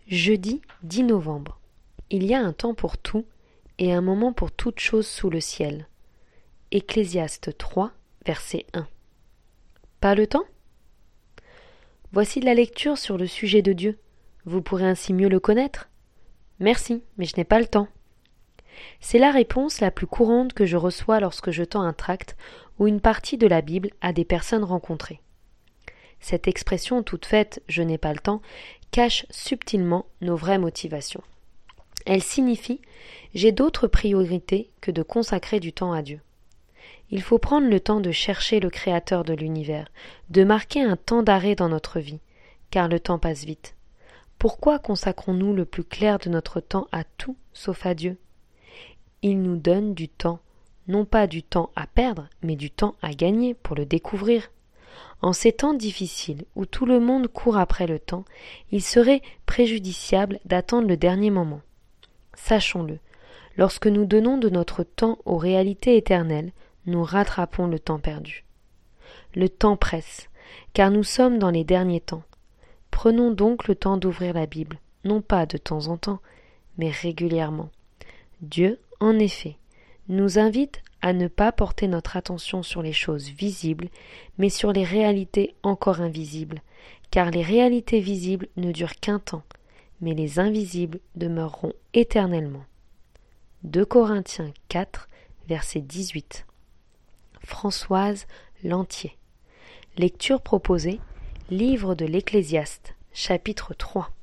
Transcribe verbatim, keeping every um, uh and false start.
Jeudi dix novembre. Il y a un temps pour tout et un moment pour toute chose sous le ciel. Ecclésiaste trois, verset un. Pas le temps ? Voici de la lecture sur le sujet de Dieu. Vous pourrez ainsi mieux le connaître ? Merci, mais je n'ai pas le temps. C'est la réponse la plus courante que je reçois lorsque je tends un tract ou une partie de la Bible à des personnes rencontrées. Cette expression toute faite « je n'ai pas le temps » cache subtilement nos vraies motivations. Elle signifie « j'ai d'autres priorités que de consacrer du temps à Dieu ». Il faut prendre le temps de chercher le Créateur de l'univers, de marquer un temps d'arrêt dans notre vie, car le temps passe vite. Pourquoi consacrons-nous le plus clair de notre temps à tout sauf à Dieu ? Il nous donne du temps, non pas du temps à perdre, mais du temps à gagner pour le découvrir. En ces temps difficiles où tout le monde court après le temps, il serait préjudiciable d'attendre le dernier moment. Sachons-le, lorsque nous donnons de notre temps aux réalités éternelles, nous rattrapons le temps perdu. Le temps presse, car nous sommes dans les derniers temps. Prenons donc le temps d'ouvrir la Bible, non pas de temps en temps, mais régulièrement. Dieu, en effet, nous invite à ne pas porter notre attention sur les choses visibles, mais sur les réalités encore invisibles, car les réalités visibles ne durent qu'un temps, mais les invisibles demeureront éternellement. deux Corinthiens quatre, verset dix-huit. Françoise Lantier. Lecture proposée, livre de l'Ecclésiaste, chapitre trois.